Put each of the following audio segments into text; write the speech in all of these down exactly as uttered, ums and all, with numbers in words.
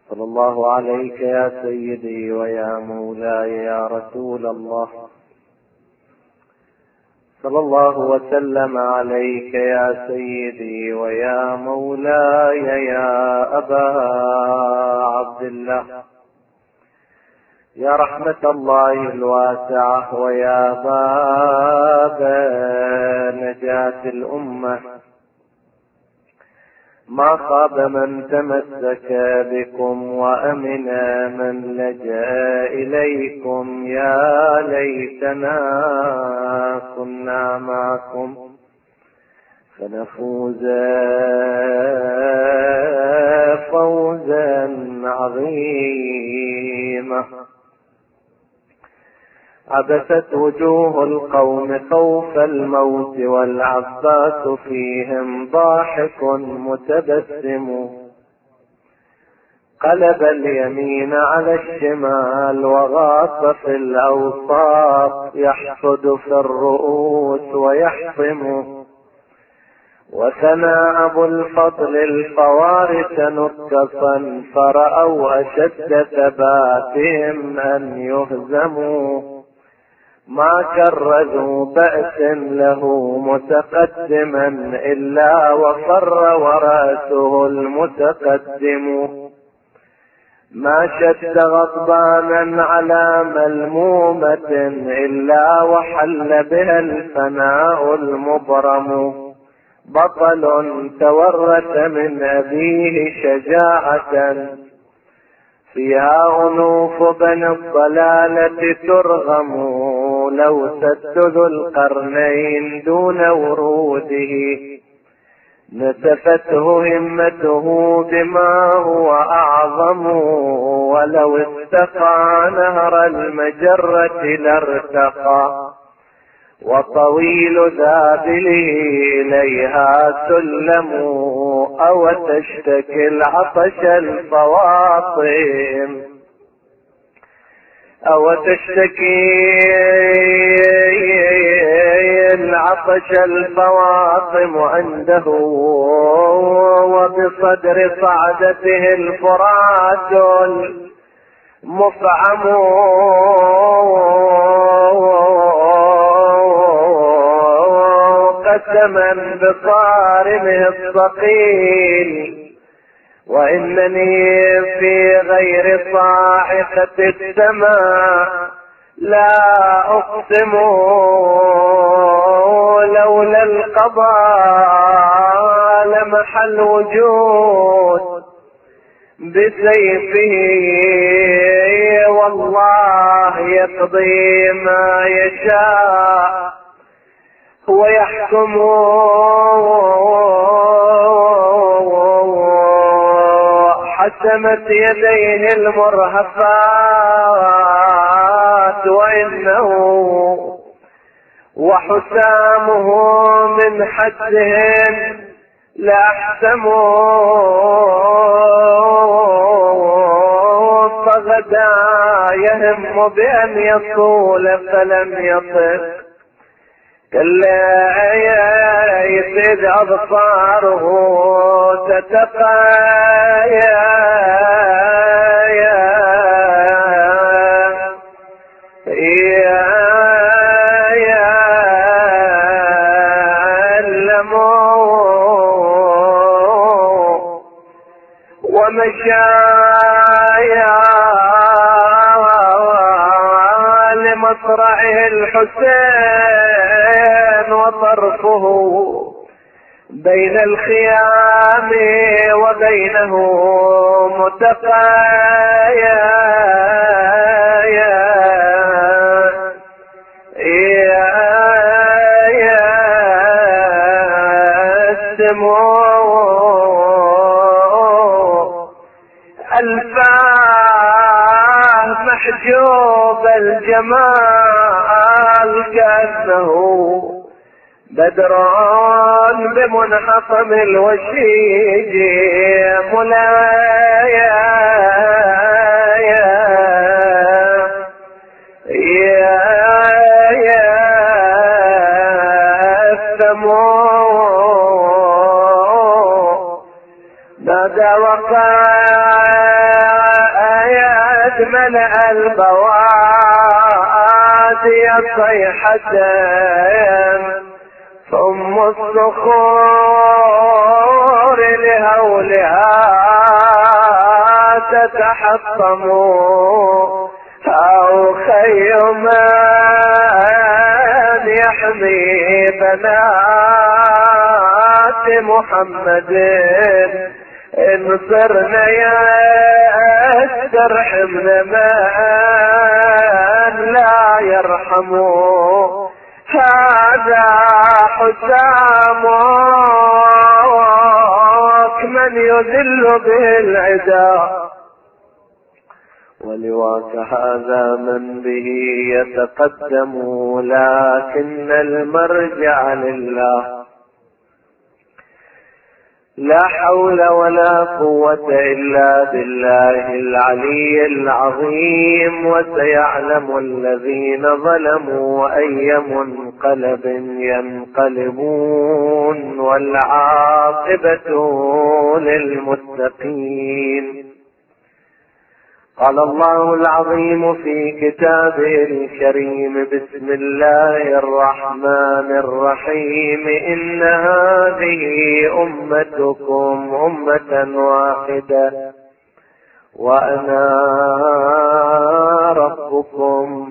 صلى الله عليك يا سيدي ويا مولاي يا رسول الله، صلى الله وسلم عليك يا سيدي ويا مولاي يا أبا عبد الله، يا رحمة الله الواسعة ويا باب نجاة الأمة. ما خاب من تمسك بكم وأمن من لجأ إليكم، يا ليتنا كنا معكم فنفوز فوزا عظيما. عبست وجوه القوم خوف الموت والعباس فيهم ضاحك متبسم، قلب اليمين على الشمال وغاص في الأوساط، يحصد في الرؤوس ويحطم. وثنى أبو الفضل الفوارس نكصا، فرأوا أشد ثباتهم أن يهزموا، ما كرزوا بأس له متقدما إلا وفر ورأسه المتقدم، ما شد غضبانا على ملمومة إلا وحل بها الفناء المبرم، بطل تورث من أبيه شجاعة فيها أنوف بني الضلالة ترغم، لو سد ذو القرنين دون وروده نسفته همته بما هو أعظم، ولو استقى نهر المجرة لارتقى، وطويل ذابله إليها سلم، أو تشتكي العطش الفواطم أو تشتكي العطش الفواطم عنده، وبصدر صعدته الفرات المفعم، قسما بصارمه الثقيل، وإنني في غير صاعقة السماء لا أقسم، لولا القضاء لمح الوجود بسيفه، والله يقضي ما يشاء ويحكم، حسمت يديه المرهفات وإنه وحسامه من حدهن لأحسم، فغدا يهم بأن يصول فلم يطف، كلا يسد أبصاره تتقايا، ومشايا لمصرعه الحسين، وطرفه بين الخيام وبينه متقايا، الفاه محجوب الجمال كأنه بدر بمنحطم الوشيج ملايا، يا يا الثمو نادى وقايد ملأ البوادي صيحة ثم الصخور لهولها تتحطم أو خيما يحمي بنات محمد إن صرنا يسترحمنا من لا يرحمه هذا حسامك من يذل به العدا ولواك هذا من به يتقدم لكن المرجع لله لا حول ولا قوة إلا بالله العلي العظيم. وسيعلم الذين ظلموا أي منقلب ينقلبون والعاقبة للمتقين. قال الله العظيم في كتابه الكريم بسم الله الرحمن الرحيم إن هذه أمتكم أمة واحدة وأنا ربكم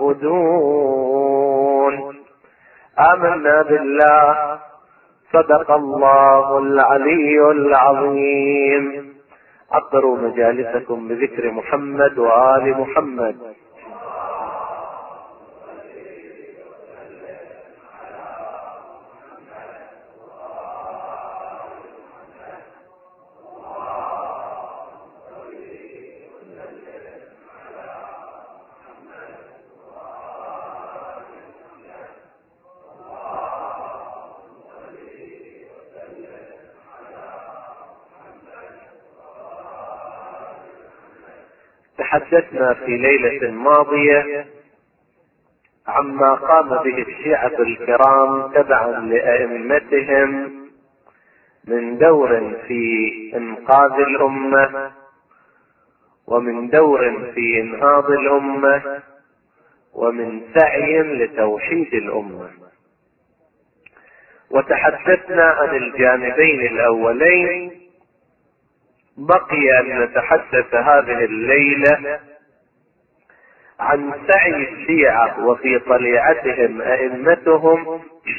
فاعبدون. آمنا بالله. صدق الله العلي العظيم. عطروا مجالسكم بذكر محمد وآل محمد. تحدثنا في ليلة ماضية عما قام به الشيعة الكرام تبعا لأئمتهم من دور في إنقاذ الأمة ومن دور في إنهاض الأمة ومن سعي لتوحيد الأمة. وتحدثنا عن الجانبين الأولين. بقي أن نتحدث هذه الليلة عن سعي الشيعة وفي طليعتهم أئمتهم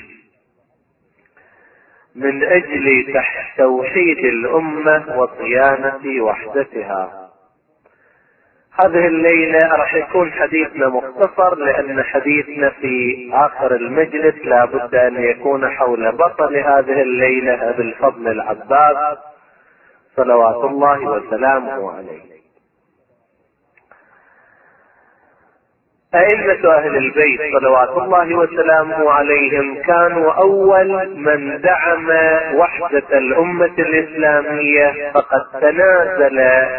من أجل توحيد الأمة وصيانة وحدتها. هذه الليلة راح يكون حديثنا مختصر لأن حديثنا في آخر المجلس لا بد أن يكون حول بطل هذه الليلة أبي الفضل العباس صلوات الله وسلامه عليه. أئمة أهل البيت صلوات الله وسلامه عليهم كانوا أول من دعم وحدة الأمة الإسلامية، فقد تنازل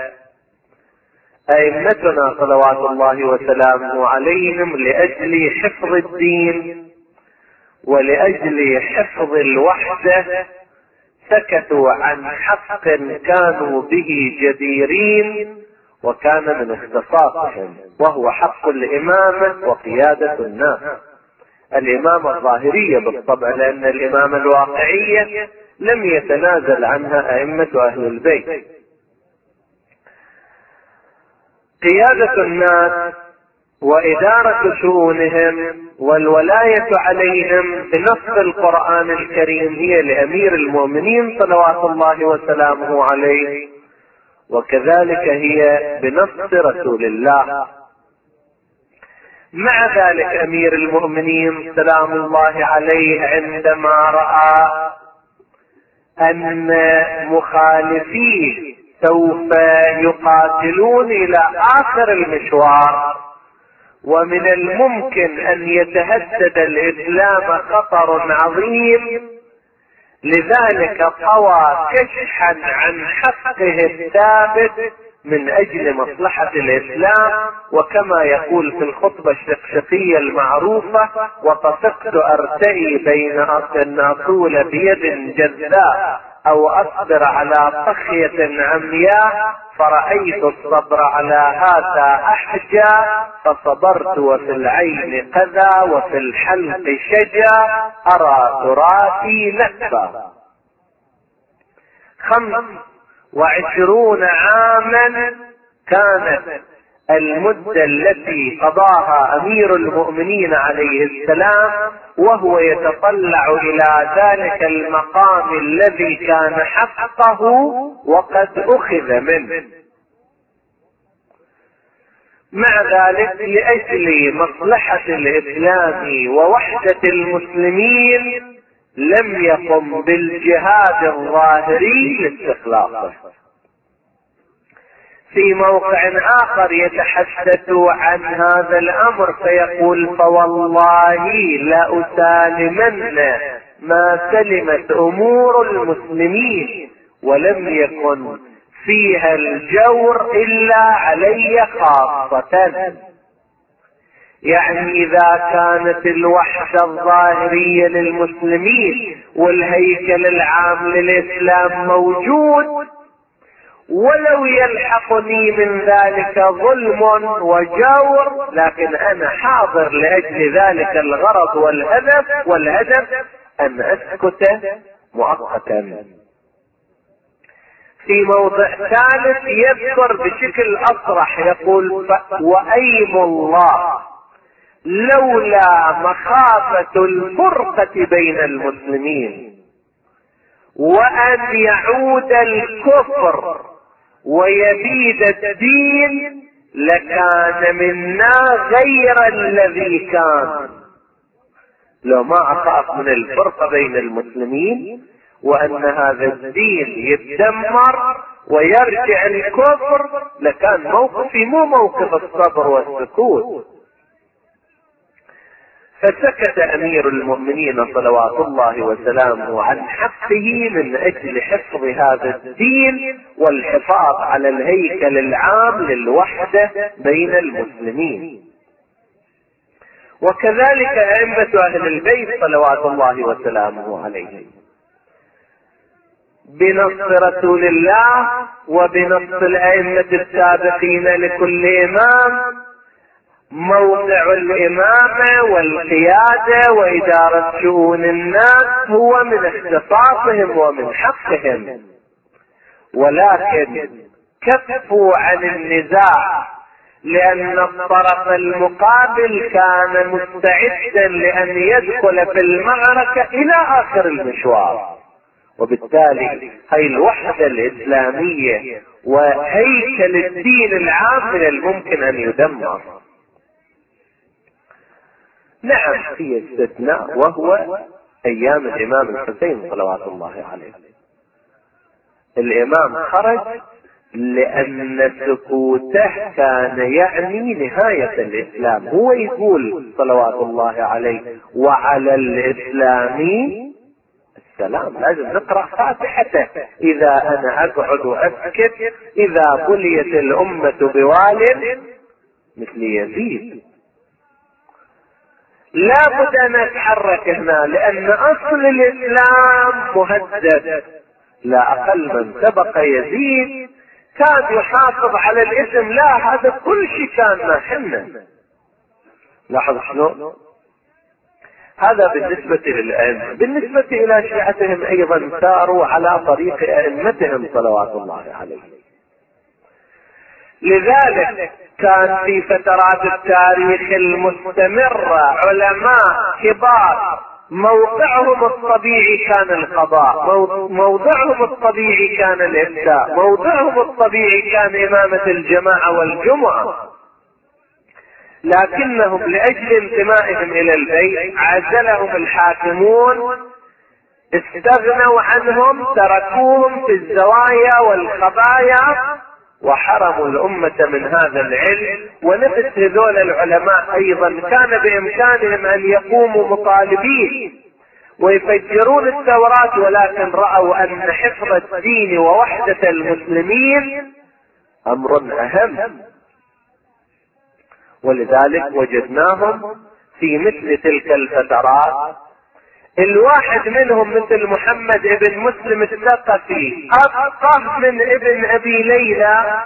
أئمتنا صلوات الله وسلامه عليهم لأجل حفظ الدين ولأجل حفظ الوحدة، سكتوا عن حق كانوا به جديرين وكان من اختصاصهم، وهو حق الإمامة وقيادة الناس. الإمامة الظاهرية بالطبع، لأن الإمامة الواقعية لم يتنازل عنها أئمة أهل البيت. قيادة الناس وإدارة شؤونهم والولاية عليهم بنص القرآن الكريم هي لأمير المؤمنين صلوات الله وسلامه عليه، وكذلك هي بنص رسول الله. مع ذلك أمير المؤمنين سلام الله عليه عندما رأى أن مخالفيه سوف يقاتلون إلى آخر المشوار ومن الممكن أن يتهدد الإسلام خطر عظيم، لذلك طوى كشحا عن حقه الثابت من أجل مصلحة الإسلام. وكما يقول في الخطبة الشقشقية المعروفة: وطفقت أرتئي بين أن أطول بيد جذاء او اصبر على طخية عمياء فرأيت الصبر على هذا احجى فصبرت وفي العين كذا وفي الحلق شجا ارى تراثي نكبا. خمس وعشرون عاما كانت المدة التي قضاها امير المؤمنين عليه السلام وهو يتطلع الى ذلك المقام الذي كان حقه وقد اخذ منه. مع ذلك لاجل مصلحة الاسلام ووحدة المسلمين لم يقم بالجهاد الظاهري لاستخلاصه. في موقع اخر يتحدث عن هذا الامر فيقول فوالله لأسالمن ما سلمت امور المسلمين ولم يكن فيها الجور الا علي خاصة. يعني اذا كانت الوحدة الظاهرية للمسلمين والهيكل العام للاسلام موجود ولو يلحقني من ذلك ظلم وجور لكن انا حاضر لاجل ذلك الغرض والهدف والهدف ان اسكت مؤقتا. في موضع ثالث يذكر بشكل اصرح يقول وايم الله لولا مخافة الفرقة بين المسلمين وان يعود الكفر ويبيد الدين لكان منا غير الذي كان. لو ما اخاف من الفرقة بين المسلمين وان هذا الدين يتدمر ويرجع الكفر لكان موقفي مو موقف الصبر والسكوت. فسكت امير المؤمنين صلوات الله وسلامه عن حقه من اجل حفظ هذا الدين والحفاظ على الهيكل العام للوحدة بين المسلمين. وكذلك ائمة اهل البيت صلوات الله وسلامه عليهم بنص رسول الله وبنص الائمة السابقين لكل امام موضع الامامة والقيادة وادارة شؤون الناس هو من اختصاصهم ومن حقهم، ولكن كفوا عن النزاع لان الطرف المقابل كان مستعدا لان يدخل في المعركة الى اخر المشوار، وبالتالي هي الوحدة الاسلامية وهيكل الدين العام من الممكن ان يدمر. نعم في استثناء وهو ايام الامام الحسين صلوات الله عليه. الامام خرج لان سكوته كان يعني نهاية الاسلام. هو يقول صلوات الله عليه وعلى الاسلام السلام. لازم نقرأ فاتحته اذا انا اقعد واسكت اذا بليت الامة بوال مثل يزيد. لا بد ان نتحرك هنا لان اصل الاسلام مهدد. لا اقل من سبق يزيد كان يحافظ على الاسم، لا هذا كل شيء كان ماحنا. لاحظ شنو هذا بالنسبة للأئمة. بالنسبة الى شيعتهم ايضا ساروا على طريق ائمتهم صلوات الله عليهم. لذلك كان في فترات التاريخ المستمرة علماء كبار موضعهم الطبيعي كان القضاء، موضعهم الطبيعي كان الإفتاء، موضعهم الطبيعي كان إمامة الجماعة والجمعة، لكنهم لأجل انتمائهم إلى البيت عزلهم الحاكمون، استغنوا عنهم، تركوهم في الزوايا والخبايا وحرموا الأمة من هذا العلم. ونفس هذول العلماء أيضا كان بإمكانهم أن يقوموا مطالبين ويفجرون الثورات، ولكن رأوا أن حفظ الدين ووحدة المسلمين أمر أهم، ولذلك وجدناهم في مثل تلك الفترات الواحد منهم مثل محمد ابن مسلم الثقفي أفقه من ابن أبي ليلى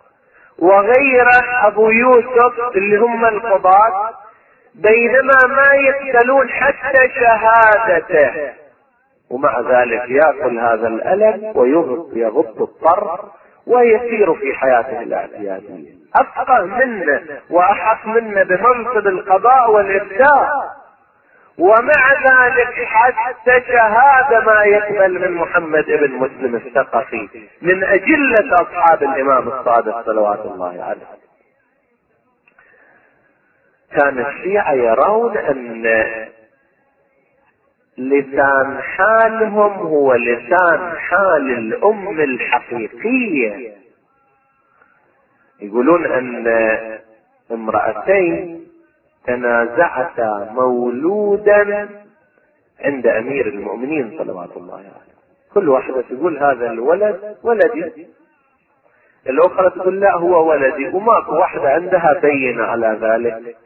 وغيره أبو يوسف اللي هم القضاة، بينما ما يقبلون حتى شهادته، ومع ذلك يأكل هذا الألم ويغض الطرف ويسير في حياته الاعتيادية. أفقه منا وأحق منا بمنصب القضاء والإفتاء، ومع ذلك حتى شهادة ما يقبل من محمد ابن مسلم الثقفي من أجلة أصحاب الإمام الصادق صلوات الله عليه. كان الشيعة يرون أن لسان حالهم هو لسان حال الأم الحقيقية. يقولون أن امرأتين تنازعتا مولودا عند أمير المؤمنين صلوات الله عليه، كل واحدة تقول هذا الولد ولدي، الأخرى تقول لا هو ولدي، وماكو واحدة عندها بينة على ذلك.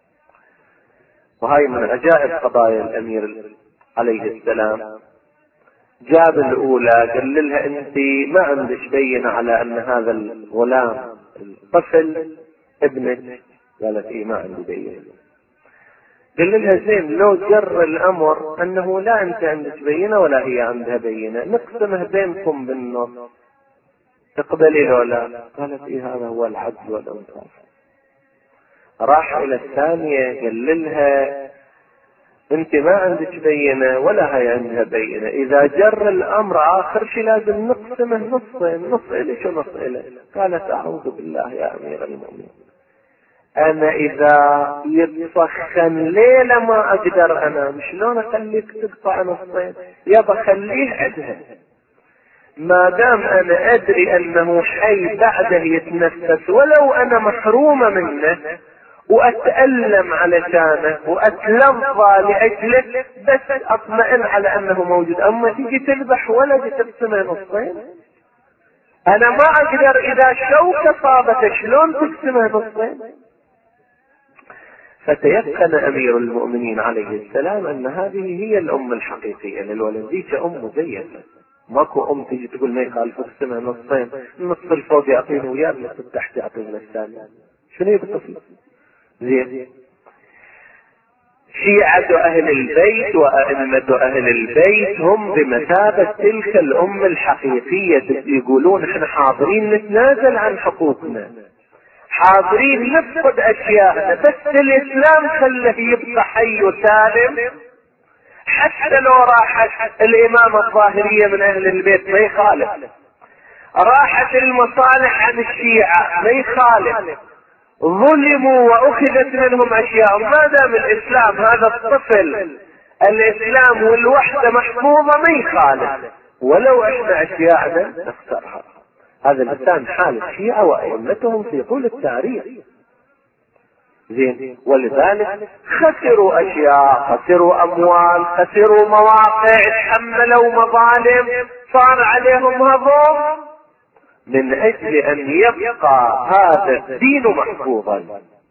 وهي من عجائب قضايا الأمير عليه السلام. جاب الأولى قال لها أنت ما عندش بينة على أن هذا الغلام الطفل ابنك؟ قالت إيه ما عندي بينة. قال لها زين لو جر الأمر أنه لا أنت عندك بينة ولا هي عندها بينة، نقسمه بينكم بالنص، تقبلي له لا؟ قالت إيه هذا هو العدل والإنصاف. راح إلى الثانية قال لها انت ما عندك بينة ولا هي عندها بينة، اذا جر الامر اخر شيء لازم نقسمه نصين، نص اليك ونص اليك. قالت اعوذ بالله يا امير المؤمنين، انا اذا يتسخن ليلة ما اقدر انام، شلون اخليك تقطع نصين؟ يابا خليه عدها، ما دام انا ادري انه حي بعده يتنفس ولو انا محرومة منه واتألم علشانه واتلظى لاجله، بس اطمئن على انه موجود. اما تيجي تذبح ولد تقسمه نصين، انا ما اقدر اذا شوكة صابته شلون تقسمه نصين؟ فتيقن امير المؤمنين عليه السلام ان هذه هي الام الحقيقية للولد، ذيك ام مزيفة. ماكو ام تيجي تقول ما يخالف اقسمه نصين، النص الفوق يعطينه وياه النص التحت يعطينه الثاني، شنو يبقى الطفل؟ زين. شيعة اهل البيت وائمة اهل البيت هم بمثابة تلك الام الحقيقية، يقولون احنا حاضرين نتنازل عن حقوقنا، حاضرين نفقد اشياءنا، بس الاسلام خله يبقى حي وسالم. حتى لو راحت الامامة الظاهرية من اهل البيت ما يخالف، راحت المصالح عن الشيعة ما يخالف، ظلموا واخذت منهم اشياء، ما دام الاسلام هذا الطفل الاسلام والوحدة محفوظة ما يخالف، ولو احنا اشياءنا نخسرها. هذا الانسان حال الشيعة وائمتهم في طول التاريخ. زين. ولذلك خسروا اشياء، خسروا اموال، خسروا مواقع، تحملوا مظالم، صار عليهم هضم من اجل ان يبقى هذا الدين محفوظا.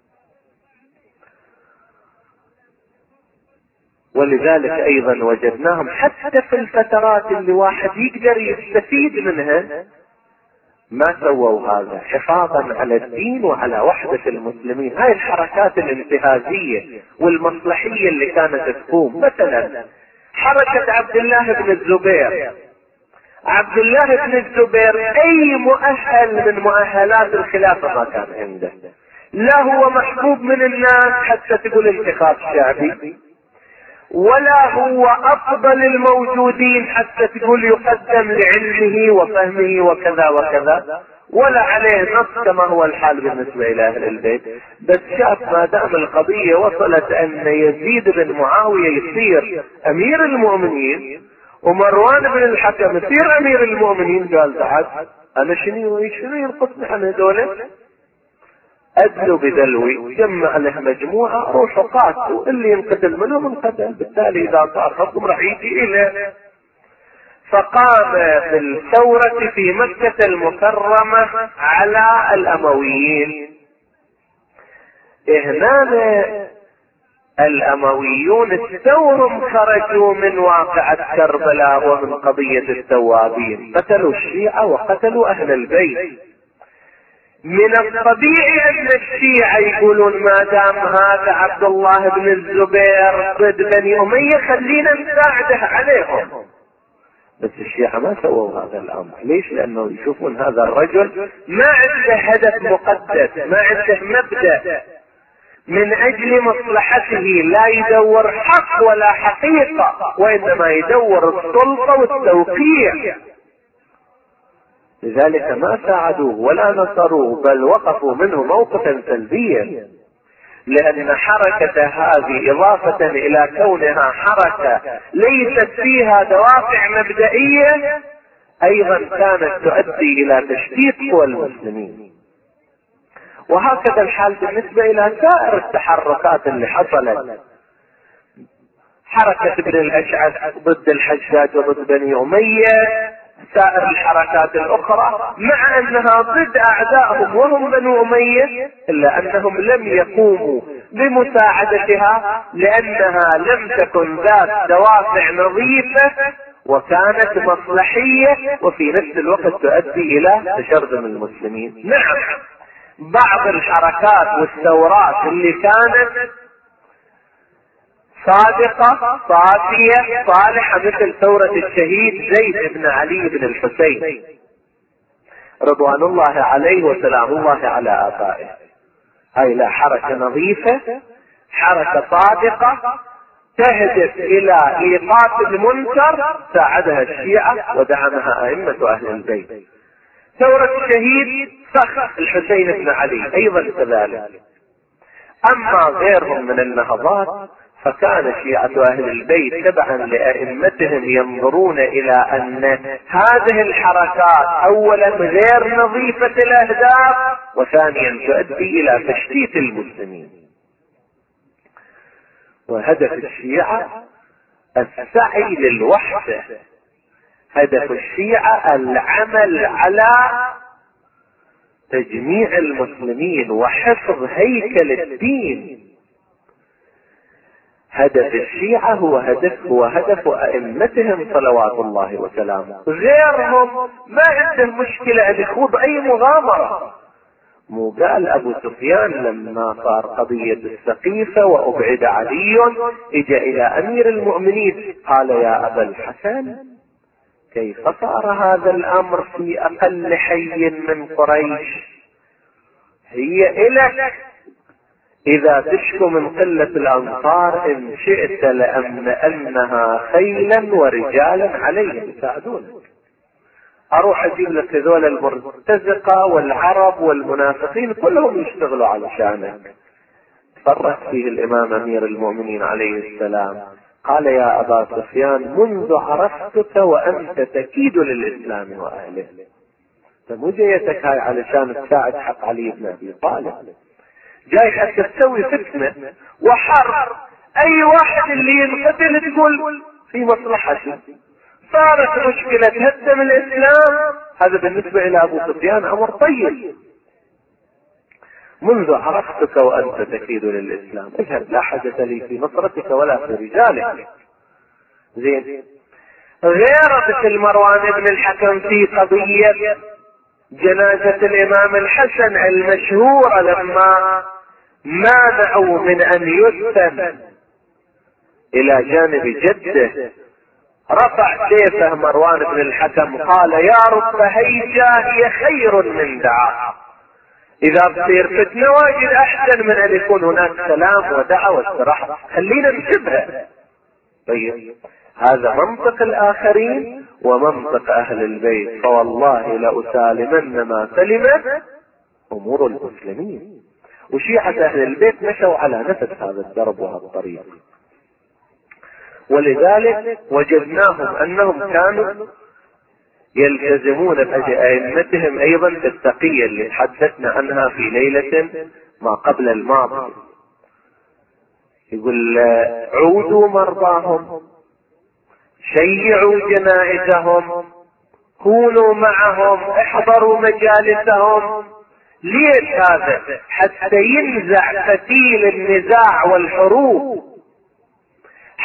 ولذلك ايضا وجدناهم حتى في الفترات اللي واحد يقدر يستفيد منها ما سووا هذا، حفاظا على الدين وعلى وحدة المسلمين. هاي الحركات الانتهازية والمصلحية اللي كانت تقوم، مثلا حركة عبد الله بن الزبير. عبد الله بن الزبير اي مؤهل من مؤهلات الخلافة ما كان عنده، لا هو محبوب من الناس حتى تقول انتخاب شعبي، ولا هو افضل الموجودين حتى تقول يقدم لعلمه وفهمه وكذا وكذا، ولا عليه نص كما هو الحال بالنسبة الى اهل البيت. بس شاف ما دام القضية وصلت ان يزيد بن معاوية يصير امير المؤمنين ومروان بن الحكم يصير امير المؤمنين، قال بعد انا شنو شنو ينقصني عن هذول؟ ادلوا بدلوي، جمع له مجموعة روحوا قاتلوا، اللي ينقتل منهم انقتل، بالتالي اذا صار حكم راح يجي اليه. فقام بالثورة في مكة المكرمة على الامويين. هنا الامويون استورهم خرجوا من واقعة كربلاء ومن قضية التوابين، قتلوا الشيعة وقتلوا اهل البيت. من الطبيعي ان الشيعة يقولون ما دام هذا عبد الله بن الزبير ضد بني امية خلينا نساعده عليهم، بس الشيعة ما سووا هذا الامر. ليش؟ لانه يشوفون هذا الرجل ما عنده هدف مقدس، ما عنده مبدأ من اجل مصلحته، لا يدور حق ولا حقيقة، وانما يدور السلطة والتوقيع. لذلك ما ساعدوه ولا نصروه، بل وقفوا منه موقفا سلبيا، لان حركة هذه اضافة الى كونها حركة ليست فيها دوافع مبدئية، ايضا كانت تؤدي الى تشتيت قوى المسلمين. وهكذا الحال بالنسبة الى سائر التحركات اللي حصلت، حركة ابن الاشعث ضد الحجاج وضد بني امية، سائر الحركات الاخرى، مع انها ضد اعدائهم وهم بنو امية، الا انهم لم يقوموا بمساعدتها لانها لم تكن ذات دوافع نظيفة وكانت مصلحية، وفي نفس الوقت تؤدي الى تشرذم المسلمين. نعم، بعض الحركات والثورات اللي كانت صادقة صافية صالحة مثل ثورة الشهيد زيد بن علي بن الحسين رضوان الله عليه وسلام الله على آبائه، هاي لا حركة نظيفة، حركة صادقة تهدف الى ايقاف المنكر، ساعدها الشيعة ودعمها ائمة اهل البيت. ثورة الشهيد فخ الحسين بن علي ايضا كذلك. اما غيرهم من النهضات فكان شيعة اهل البيت تبعا لائمتهم ينظرون الى ان هذه الحركات اولا غير نظيفة الاهداف، وثانيا تؤدي الى تشتيت المسلمين. وهدف الشيعة السعي للوحدة، هدف الشيعة العمل على تجميع المسلمين وحفظ هيكل الدين. هدف الشيعة هو هدف هو هدف ائمتهم صلوات الله وسلامه. غيرهم ما عنده مشكلة ان يخوض اي مغامرة. مو قال ابو سفيان لما صار قضية السقيفة وابعد علي اجى الى امير المؤمنين قال يا ابا الحسن كيف صار هذا الامر في اقل حي من قريش؟ هي الك، اذا تشكو من قلة الانصار ان شئت لأملأنها خيلا ورجالا عليهم يساعدونك. اروح اجيب لك هذول المرتزقة والعرب والمنافقين كلهم يشتغلوا على شانك. فرق فيه الامام امير المؤمنين عليه السلام قال يا ابا سفيان منذ عرفتك وانت تكيد للاسلام واهله. فمو جيتك هاي علشان تساعد حق علي بن ابي طالب، جاي حتى تسوي فتنة وحرب، اي واحد اللي ينقتل تقول في مصلحتي. صارت مشكلة تهدم الاسلام، هذا بالنسبة الى ابو سفيان امر طيب. منذ عرفتك وانت تكيد للاسلام، اذهب لا حدث لي في نصرتك ولا في رجالك. زين، غير مثل مروان بن الحكم في قضية جنازة الامام الحسن المشهورة لما مانعوا من ان يدفن الى جانب جده، رفع سيفه مروان بن الحكم قال يا رب هيجا هي خير من دعاء. اذا بصير فتنة واجد احسن من ان يكون هناك سلام ودعوة واستراحة، خلينا نشبه. طيب هذا منطق الاخرين ومنطق اهل البيت، فوالله لأسالمن ما سلمت امور المسلمين. وشيعة اهل البيت مشوا على نفس هذا الدرب وهذا الطريق، ولذلك وجدناهم انهم كانوا يلتزمون بأئمتهم ايضا بالتقية اللي تحدثنا عنها في ليلة ما قبل الماضي. يقول عودوا مرضاهم، شيعوا جنائزهم، كونوا معهم، احضروا مجالسهم. ليش هذا؟ حتى ينزع فتيل النزاع والحروب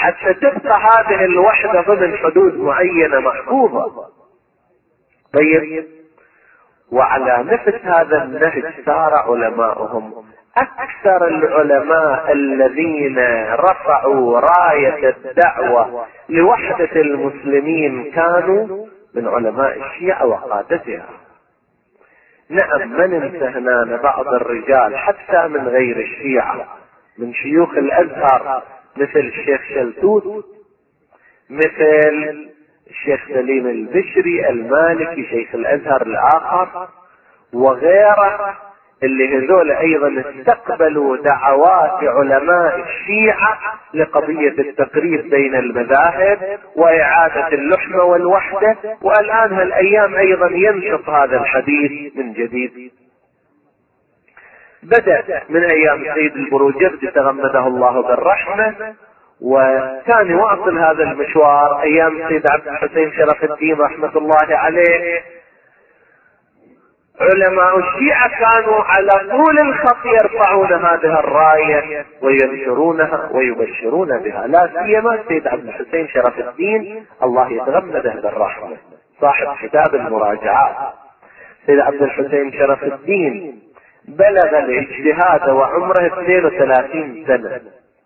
حتى تبقى هذه الوحدة ضمن حدود معينة محفوظة. طيب، وعلى نفس هذا النهج سار علماؤهم. اكثر العلماء الذين رفعوا راية الدعوة لوحدة المسلمين كانوا من علماء الشيعة وقادتها. نعم، ما ننسى هنا بعض الرجال حتى من غير الشيعة، من شيوخ الازهر، مثل الشيخ شلتوت، مثل الشيخ سليم البشري المالكي شيخ الازهر الاخر، وغيره، اللي هذول ايضا استقبلوا دعوات علماء الشيعة لقضية التقريب بين المذاهب واعادة اللحمة والوحدة، والان هالايام ايضا ينشط هذا الحديث من جديد. بدأ من ايام السيد البروجردي تغمده الله بالرحمة، وكان يواصل هذا المشوار ايام السيد عبد الحسين شرف الدين رحمة الله عليه. علماء الشيعة كانوا على طول الخط يرفعون هذه الراية وينشرونها ويبشرون بها، لا سيما السيد عبد الحسين شرف الدين الله يتغمده بالرحمة صاحب كتاب المراجعات. السيد عبد الحسين شرف الدين بلغ الاجتهاد وعمره اثنين وثلاثين سنة،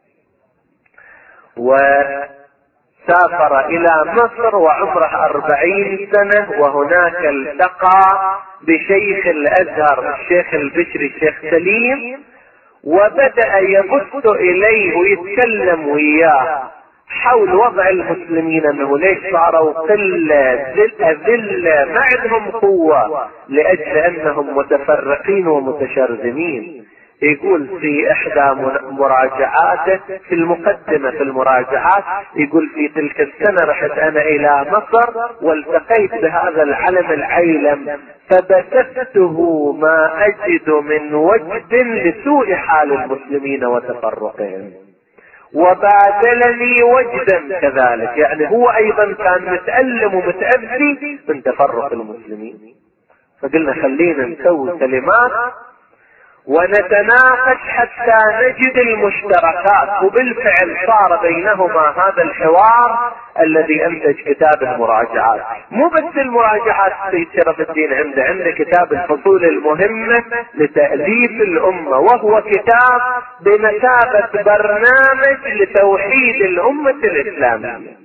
وسافر الى مصر وعمره اربعين سنة، وهناك التقى بشيخ الازهر الشيخ البشري الشيخ سليم، وبدأ يبث اليه ويتكلم وياه حول وضع المسلمين، انه ليش صاروا قلة ذلة ما عندهم قوة لاجل انهم متفرقين ومتشرذمين. يقول في احدى مراجعاته في المقدمة في المراجعات، يقول في تلك السنة رحت انا الى مصر والتقيت بهذا العلم العيلم فبثثته ما اجد من وجد لسوء حال المسلمين وتفرقهم، وبادلني وجدا كذلك. يعني هو ايضا كان متألم ومتأذي من تفرق المسلمين. فقلنا خلينا نسوي كلمات ونتناقش حتى نجد المشتركات، وبالفعل صار بينهما هذا الحوار الذي انتج كتاب المراجعات. مو بس المراجعات السيد شرف الدين عنده عنده كتاب الفصول المهمة لتأليف الأمة، وهو كتاب بمثابة برنامج لتوحيد الأمة الإسلامية.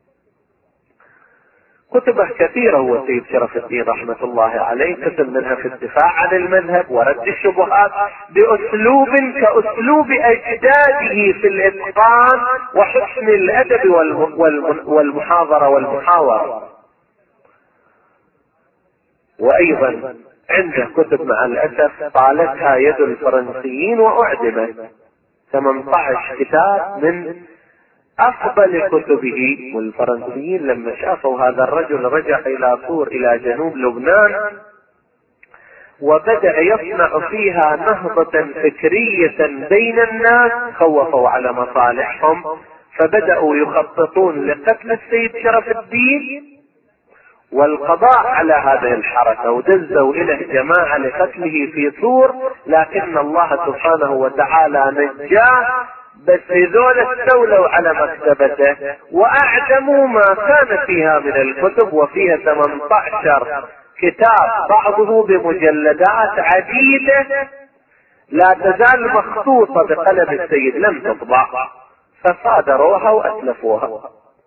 كتبه كثيرة هو سيد شرف الدين رحمة الله عليه، كتب منها في الدفاع عن المذهب ورد الشبهات بأسلوب كأسلوب أجداده في الإتقان وحسن الأدب والمحاضرة والمحاورة. وأيضا عنده كتب مع الأسف طالتها يد الفرنسيين وأعدمت، ثمانية عشر كتاب من افضل كتبه. والفرنسيين لما شافوا هذا الرجل رجع الى طور الى جنوب لبنان وبدأ يصنع فيها نهضة فكرية بين الناس، خوفوا على مصالحهم فبدأوا يخططون لقتل السيد شرف الدين والقضاء على هذه الحركة، ودزوا إليه جماعة لقتله في طور، لكن الله سبحانه وتعالى نجاه. بس هذول استولوا على مكتبته واعدموا ما كان فيها من الكتب، وفيها ثمانية عشر كتاب بعضه بمجلدات عديدة لا تزال مخطوطة بقلم السيد لم تطبع، فصادروها واتلفوها.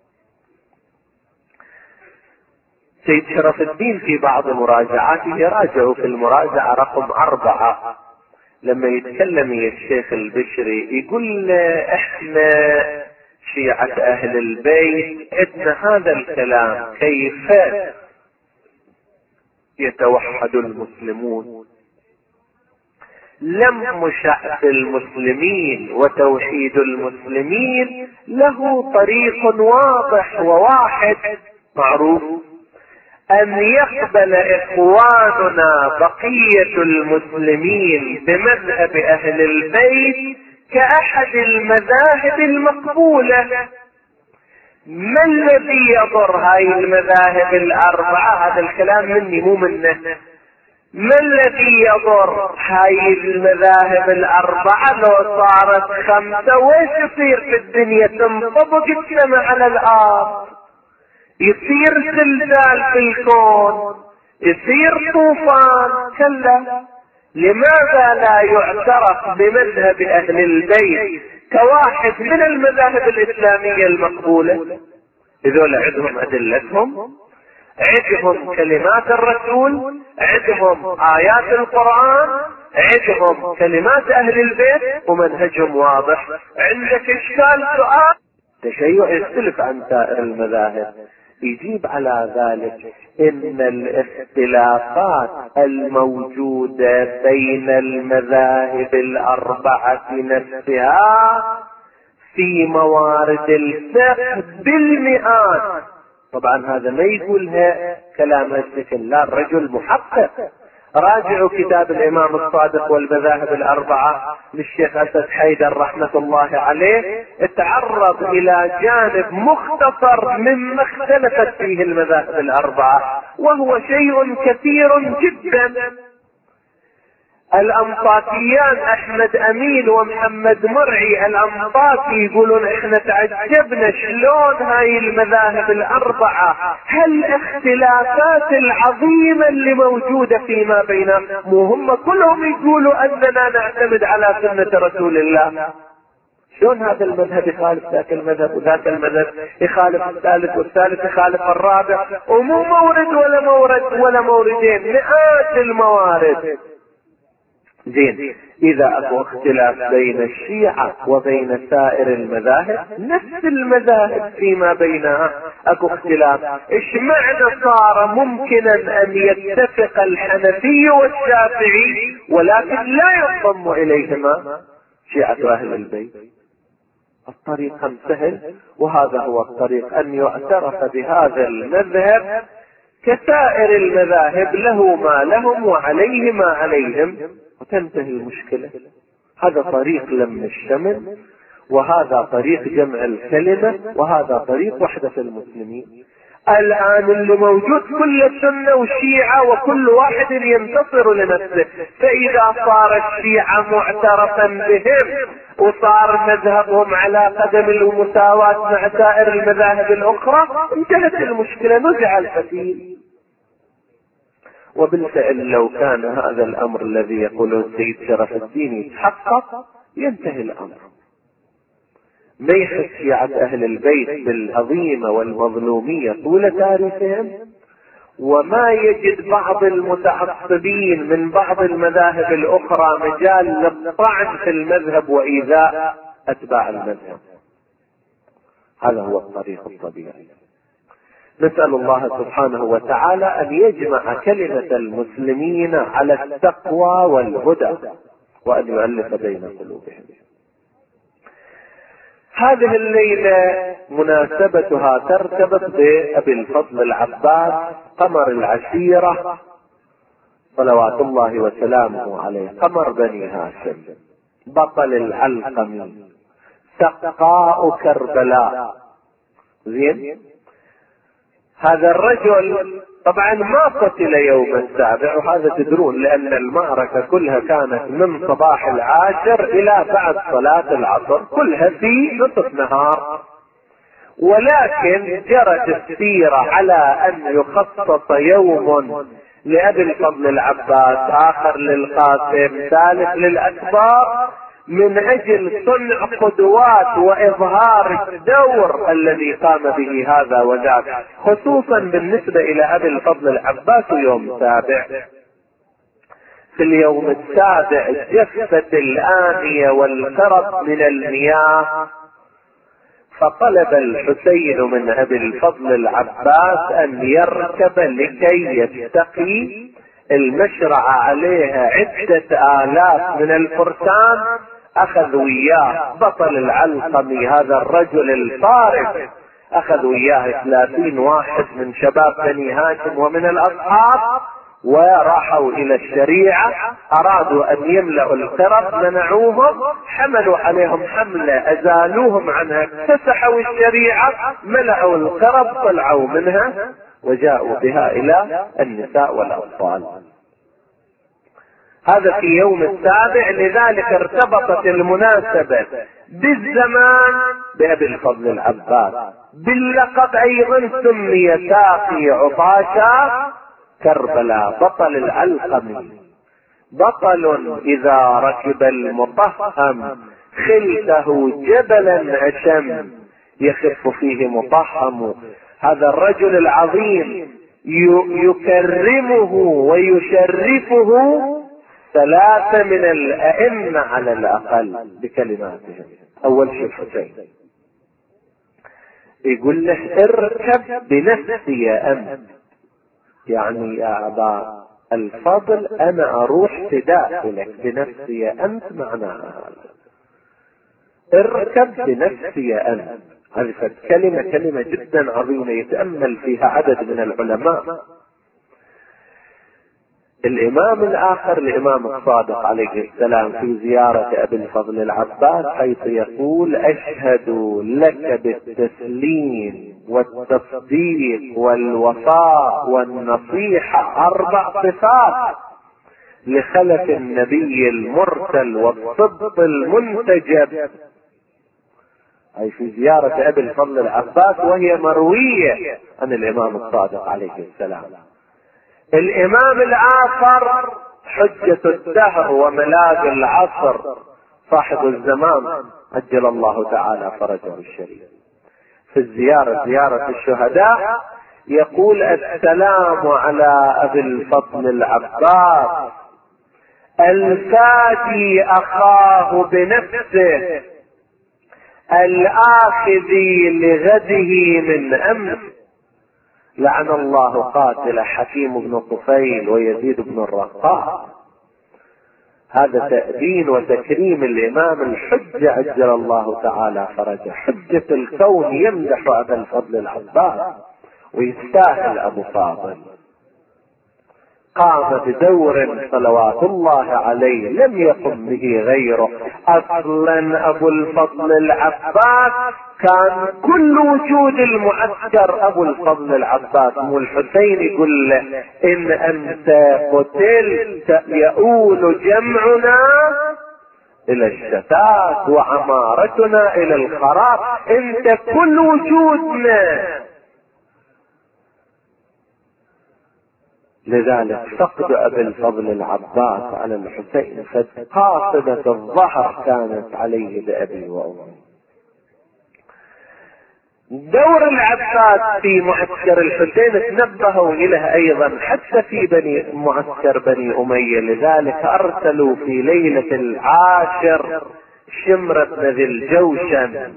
سيد شرف الدين في بعض مراجعاته يراجع في المراجعة رقم أربعة لما يتكلم يا الشيخ البشري يقول احنا شيعة اهل البيت عندنا هذا الكلام، كيف يتوحد المسلمون؟ لم شأن المسلمين وتوحيد المسلمين له طريق واضح وواحد معروف، ان يقبل اخواننا بقية المسلمين بمذهب اهل البيت كاحد المذاهب المقبولة. ما الذي يضر هاي المذاهب الاربعة؟ هذا الكلام مني مو منه. ما الذي يضر هاي المذاهب الاربعة لو صارت خمسة؟ ويش يصير في الدنيا؟ تنطبق السماء على الارض، يصير زلزال في الكون، يصير طوفان. كلا، لماذا لا يعترف بمذهب اهل البيت كواحد من المذاهب الاسلامية المقبولة؟ هذول عندهم ادلتهم، عندهم كلمات الرسول، عندهم آيات القرآن، عندهم كلمات أهل البيت، ومنهجهم واضح. عندك إشكال سؤال، تشيع يختلف عن سائر المذاهب، يجيب على ذلك إن الاختلافات الموجودة بين المذاهب الأربعة نفسها في موارد الفقه بالمئات. طبعا هذا ما يقولها كلام هالشكل، لا، الرجل محقق. راجعوا كتاب الامام الصادق والمذاهب الاربعة للشيخ اسد حيدر رحمة الله عليه، اتعرض الى جانب مختصر مما اختلفت فيه المذاهب الاربعة، وهو شيء كثير جدا. الأنطاكيان أحمد أمين ومحمد مرعي الأنطاكي يقولون احنا تعجبنا شلون هاي المذاهب الأربعة هالاختلافات العظيمة اللي موجودة فيما بينهم، مو هم كلهم يقولوا أننا نعتمد على سنة رسول الله؟ شلون هذا المذهب يخالف ذاك المذهب، وذاك المذهب يخالف الثالث، والثالث يخالف الرابع، ومو مورد ولا مورد ولا موردين، مئات الموارد. زين، اذا اكو اختلاف بين الشيعة وبين سائر المذاهب، نفس المذاهب فيما بينها اكو اختلاف، ايش معنى صار ممكنا ان يتفق الحنفي والشافعي ولكن لا ينضم اليهما شيعة اهل البيت؟ الطريق سهل، وهذا هو الطريق، ان يعترف بهذا المذهب كسائر المذاهب، له ما لهم وعليه ما عليهم، وتنتهي المشكلة. هذا طريق لم الشمل، وهذا طريق جمع الكلمة، وهذا طريق وحدة المسلمين. الآن اللي موجود كل السنة والشيعة وكل واحد ينتصر لنفسه، فإذا صار الشيعة معترفا بهم وصار مذهبهم على قدم المساواة مع سائر المذاهب الأخرى، انتهت المشكلة، نزع الفتيل. وبالفعل لو كان هذا الأمر الذي يقوله السيد شرف الدين يتحقق، ينتهي الأمر. ما يحس شيعة أهل البيت بالهضيمة والمظلومية طول تاريخهم، وما يجد بعض المتعصبين من بعض المذاهب الأخرى مجال للطعن في المذهب وإيذاء أتباع المذهب. هذا هو الطريق الطبيعي. نسأل الله سبحانه وتعالى أن يجمع كلمة المسلمين على التقوى والهدى، وأن يؤلف بين قلوبهم. هذه الليلة مناسبتها ترتبط بأبي الفضل العباس قمر العشيرة صلوات الله وسلامه عليه، قمر بني هاشم، بطل العلقمي، سقاء كربلاء. زين، هذا الرجل طبعا ما قتل يوم السابع، وهذا تدرون لأن المعركة كلها كانت من صباح العاشر إلى بعد صلاة العصر، كلها في نصف نهار، ولكن جرت السيرة على أن يخصص يوم لأبي الفضل العباس، آخر للقاسم، ثالث للأكبر، من أجل صنع قدوات وإظهار الدور الذي قام به هذا وذاك، خصوصا بالنسبة إلى أبي الفضل العباس يوم سابع. في اليوم السابع جفت الآنية والقرب من المياه، فطلب الحسين من أبي الفضل العباس أن يركب لكي يستقي المشرعة، عليها عدة آلاف من الفرسان. أخذ وياه بطل العلقمي هذا الرجل الفارس، أخذ وياه ثلاثين واحد من شباب بني هاشم ومن الأصحاب، وراحوا إلى الشريعة، أرادوا أن يملأوا القرب، منعوهم، حملوا عليهم حملة أزالوهم عنها، فسحوا الشريعة، ملأوا القرب، طلعوا منها وجاءوا بها إلى النساء والأطفال. هذا في يوم السابع، لذلك ارتبطت المناسبة بالزمان بأبي الفضل العباس. باللقب أيضا سمي ساقي عطاشة كربلاء، بطل العلقمي، بطل إذا ركب المطهم خلته جبلا أشم يخف فيه مطهم. هذا الرجل العظيم يكرمه ويشرفه ثلاثة من الأئمة على الأقل بكلماتهم. أول شيء حسين يقول له اركب بنفسي أنت، يعني يا أبا الفضل أنا أروح فداء لك بنفسي أنت، معناها اركب بنفسي أنت. هذه كلمة كلمة جدا عظيمة يتأمل فيها عدد من العلماء. الإمام الآخر الإمام الصادق عليه السلام في زيارة أبي الفضل العباس حيث يقول أشهد لك بالتسليم والتصديق والوفاء والنصيحة، أربع صفات لخلف النبي المرسل والصدق المنتجب. أي في زيارة أبي الفضل العباس وهي مروية عن الإمام الصادق عليه السلام. الإمام الآخر حجة الدهر وملاذ العصر صاحب الزمان عجل الله تعالى فرجه الشريف، في الزيارة زيارة الشهداء يقول السلام على أبي الفضل العباس الفادي أخاه بنفسه الآخذ لغده من أمس، لعن الله قاتل حكيم بن طفيل ويزيد بن الرقاع. هذا تأدين وتكريم الإمام الحجة عجل الله تعالى فرجه، حجة الكون يمدح أبا الفضل العباس ويستاهل أبو فاضل. قام بدور صلوات الله عليه لم يقم به غيره. اصلا ابو الفضل العباس كان كل وجود المعسكر ابو الفضل العباس. مو الحسين يقول له ان انت قتلت يؤول جمعنا الى الشتات وعمارتنا الى الخراب، انت كل وجودنا. لذلك فقد ابي الفضل العباس على الحسين قاصدة الظهر كانت عليه بابي وامي. دور العباس في معسكر الحسين تنبهوا اليه ايضا حتى في بني معسكر بني امية. لذلك ارسلوا في ليلة العاشر شمر بن ذي الجوشن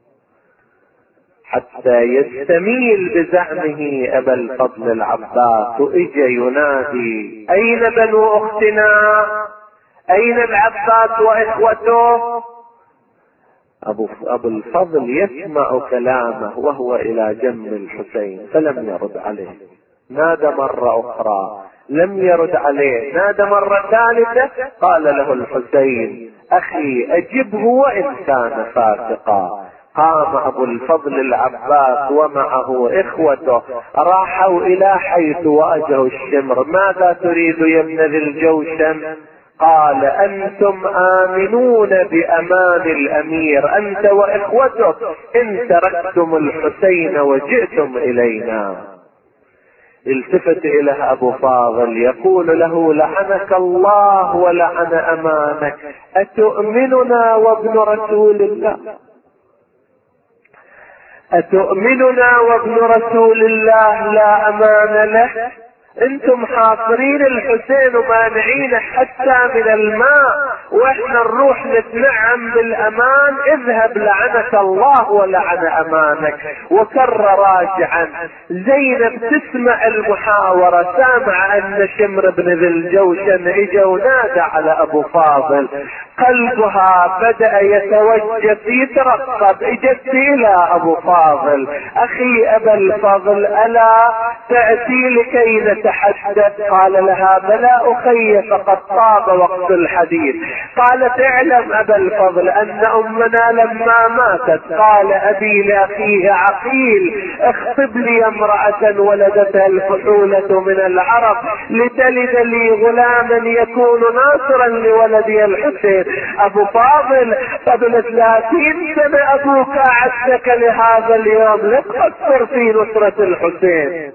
حتى يستميل بزعمه ابا الفضل العباس، واجا ينادي اين بنو اختنا، اين العباس واخوته. ابو ابو الفضل يسمع كلامه وهو الى جنب الحسين فلم يرد عليه. نادى مرة اخرى لم يرد عليه، نادى مرة ثالثة قال له الحسين اخي اجبه وان كان فاسقا. قام ابو الفضل العباس ومعه اخوته راحوا الى حيث واجهوا الشمر. ماذا تريد يا ابن ذي الجوشن؟ قال انتم امنون بامان الامير انت واخوتك ان تركتم الحسين وجئتم الينا. التفت اليه ابو فاضل يقول له لعنك الله ولعن امانك، اتؤمننا وابن رسول الله، أتؤمننا وابن رسول الله لا أمان له؟ انتم حاصرين الحسين ومانعين حتى من الماء واحنا نروح نتنعم بالامان. اذهب لعنك الله ولعن امانك. وكر راجعا. زينب تسمع المحاورة، سامع ان شمر بن ذي الجوشن اجا ونادى على ابو فاضل، قلبها بدأ يتوجس يترقب. اجت الى ابو فاضل اخي ابا الفضل الا تأتي لكي يتحدث؟ قال لها بلى أخي، فقد طاب وقت الحديث. قالت اعلم أبا الفضل أن أمنا لما ماتت قال أبي لأخيه عقيل اخطب لي امرأة ولدتها الفحولة من العرب لتلد لي غلاما يكون ناصرا لولدي الحسين. أبو فاضل قبل ثلاثين سنة أبوك أعدك لهذا اليوم، لا تقصر في نصرة الحسين.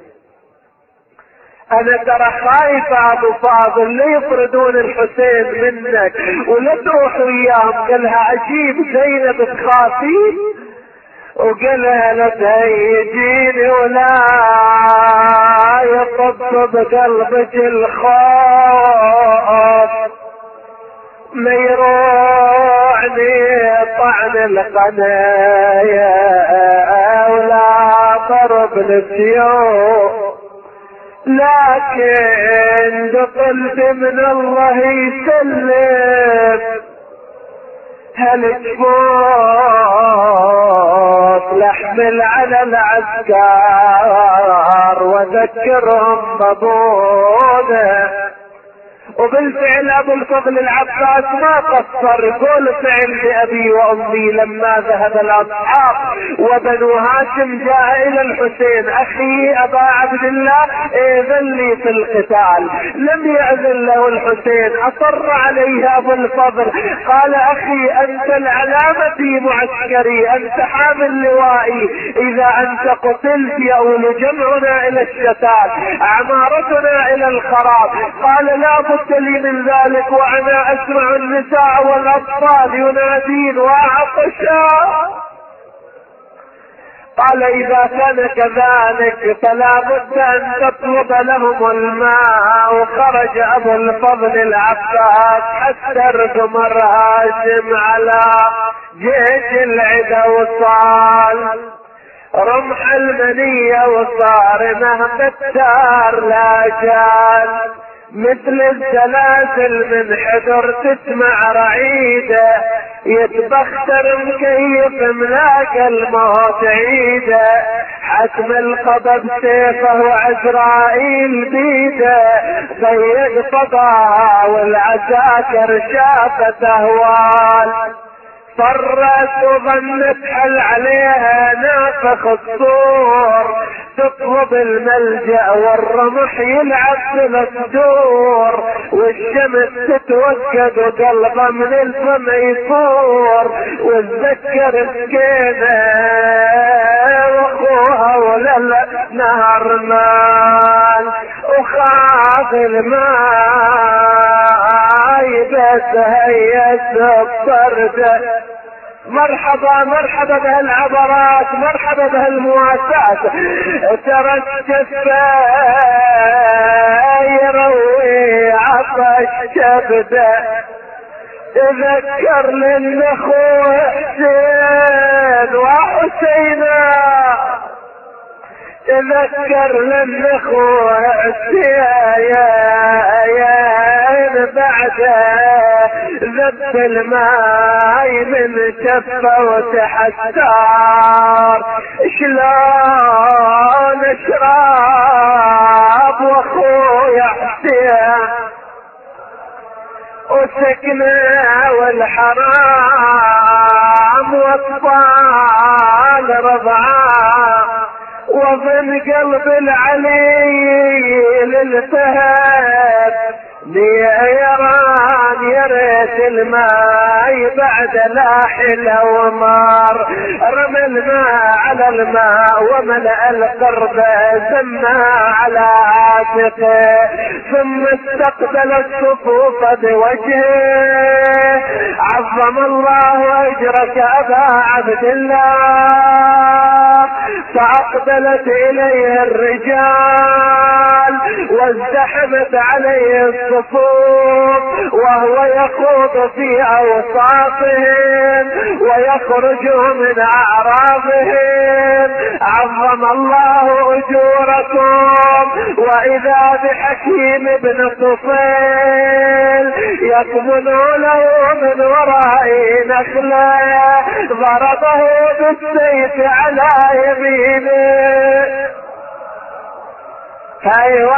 انا ترى خايفة ابو فاضل لا يفردون الحسين منك ولا تروح وياهم. قالها عجيب زينب تخافين؟ وقالها لا تهيجيني ولا يطبطب قلبك الخوف، ما يروعني طعن القنايا ولا ضرب السيوف، لكن قلت من الله يسلم هل تفوت لحمل على العسكر وذكرهم بابونه. وبالفعل ابو الفضل العباس ما قصر، يقول فعل بابي وامي لما ذهب الاصحاب وبنو هاشم جاء الى الحسين اخي ابا عبد الله اذن لي في القتال، لم يأذن له الحسين، اصر عليه ابو الفضل قال اخي انت العلامة في معسكري، انت حامل لوائي، اذا انت قتلت يؤول جمعنا الى الشتات، عمارتنا الى الخراب. قال لا بد لي من ذلك وانا اسمع النساء والاطفال ينادين وعطشا. قال اذا كان كذلك فلا بد ان تطلب لهم الماء. وخرج ابو الفضل العباس حتى ارتمر هاشم على جيش العدا وصال رمح المنية وصار نهب الدار لا جال، مثل السلاسل من حذر تسمع رعيده، يتبختر مكيف ملاك الموت عيده، حتم القضب سيفه وعزرائيل بيده، ضيق فضاها والعساكر شافت اهوال، فرت وظنت حل عليها نافخ الصور، تطلب الملجأ والرمح يلعب بالصدور، والشمس تتوكد وقلبها من الفم يفور، وتذكر سكينة واخوها ولا نهر مال، وخاف الماء بس هيس الطرد. مرحبا مرحبا بهالعبرات، مرحبا بهالمواساة، ترى الشفا يروي عطش كبده، تذكر للنخوة حسين وحسينا، تذكر للنخوة حسين بعده ذب الماي من شفه وتحسار، شلون اشرب واخويا حسين وسكنه والحرام واطفال رضعاه، وظن قلب العلي للفهد ليران يريت الماء بعد لاحل ومار، رمى الماء على الماء وملأ القرب سمى على عاتقه، ثم استقبل الصفوف بوجهه، عظم الله اجرك ابا عبد الله، فاقبلت اليه الرجال وازدحمت عليه الصفوف، وهو يخوض في اوساطهم ويخرج من اعراضهم، عظم الله اجوركم. واذا بحكيم بن طفيل يكمن له من وراء نخله، ضربه بالسيف على يمينه، ايوه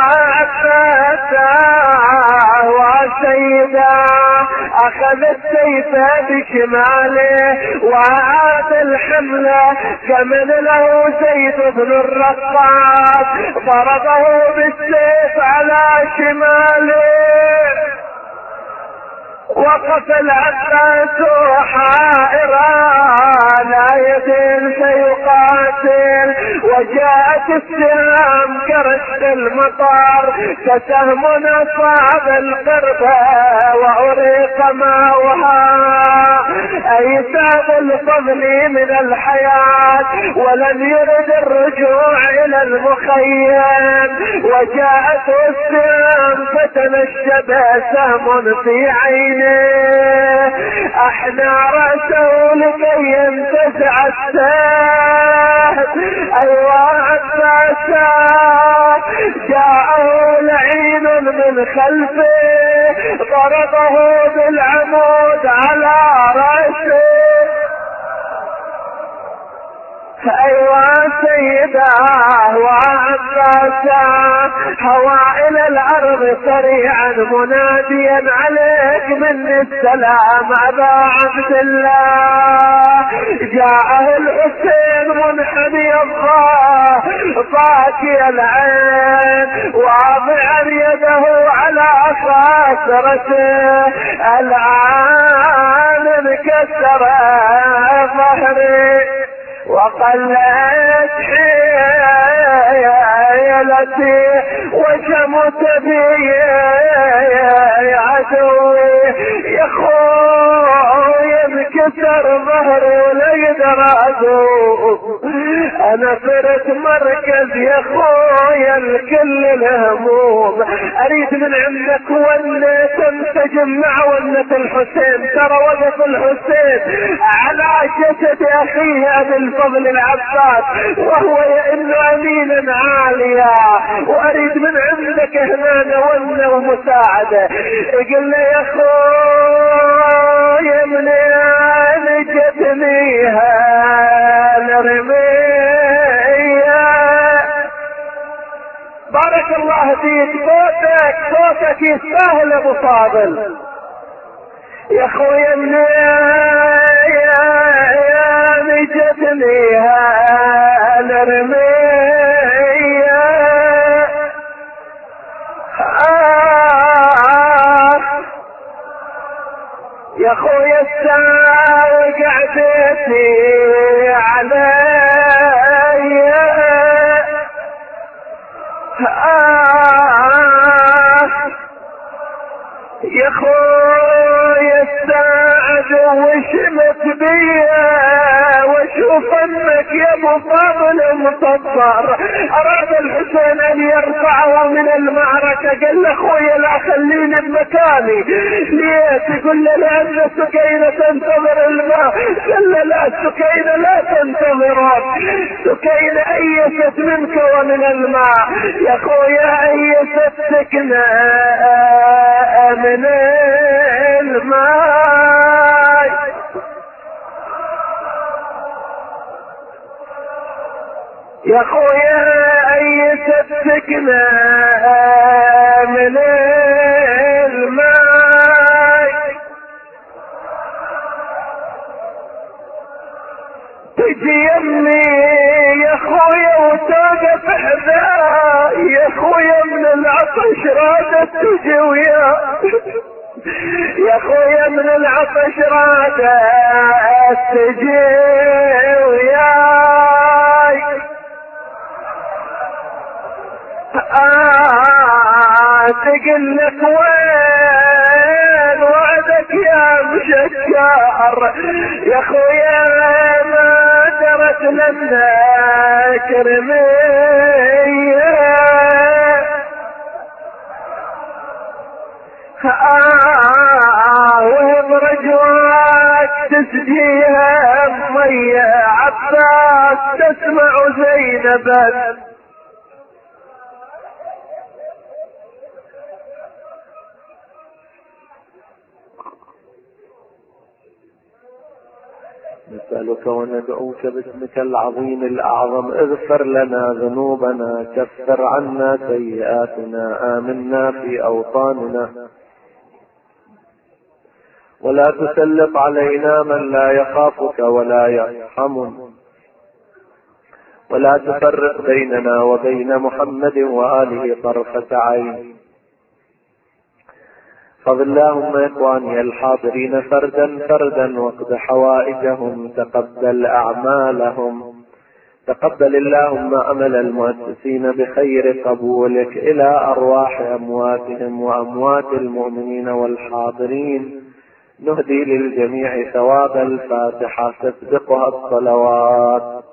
عباسه وسيده اخذ السيف بشماله وعاد الحمله كمن له زيد بن الرقاص ضربه بالسيف على شماله. وقف العباس حائرا لا يدين سيقاتل وجاءت السهام كرشد المطر كسهم أصاب القرب وأريق ماؤها أيساب الفضل من الحياة ولم يرد الرجوع إلى المخيم وجاءت السهام فتنشب سهم في عينه احنى رأسه لكي ينتزع السهم. ايوا عباسا جاءه لعين من خلفه ضربه بالعمود على رأسه. ايوا سيداه وعباسا هوى الى الارض سريعا مناديا عليك مني السلام ابا عبد الله. جاءه الحسين منحني الظهر باكي العين واضعا يده على خاصرته الان انكسر ظهري وقلت حيلتي وشمت بي عدوي يا خويا انكسر ظهري ولا يقدر اقوم انا فرت مركز يا خويا الكل الهموم اريد من عندك ونة تنسجم مع ونة الحسين. ترى وقف الحسين على جسد اخيه ابي الفضل العباس وهو يئن امينا عاليا واريد من عندك هنا ونة ومساعدة. قل له يا خويا منين جتنيها نرميها. بارك الله فيك صوتك صوتك يستاهل ابو فاضل يا خويا منين جتنيها نرميها. آه يا خويا الساعة وقعدتي علي. آه يا خويا الساعد وشمت بيا واشوف انك يا ابو فاضل مصدر. اراد الحسين ان يرفعه من المعركة قال له اخويا لا خليني بمكاني. ليه؟ تقول له لان سكينة تنتظر الماء. قال له لا سكينة لا تنتظرك سكينة ايست منك ومن الماء. يا اخويا ايست سكنة من الماء. يا اخويا ايست سكنة من الماء. تجي يمي يا اخويا وتوقف حذاء يا اخويا من العطش رادت تجي ويا يا اخويا من العطش رادت تجي وياي. آه تقول لك وين وعدك يا مشكر يا خويا ما درت لك رمية. آه وهم رجواك تسقيها مية عباس تسمع زينبا. نسألك وندعوك باسمك العظيم الأعظم اغفر لنا ذنوبنا، كفر عنا سيئاتنا، آمنا في أوطاننا، ولا تسلط علينا من لا يخافك ولا يرحمنا، ولا تفرق بيننا وبين محمد وآله طرفة عين. فضل اللهم إخواني الحاضرين فردا فردا واقض حوائجهم، تقبل أعمالهم، تقبل اللهم عمل المؤسسين بخير قبولك إلى أرواح أمواتهم وأموات المؤمنين والحاضرين. نهدي للجميع ثواب الفاتحة تسبقها الصلوات.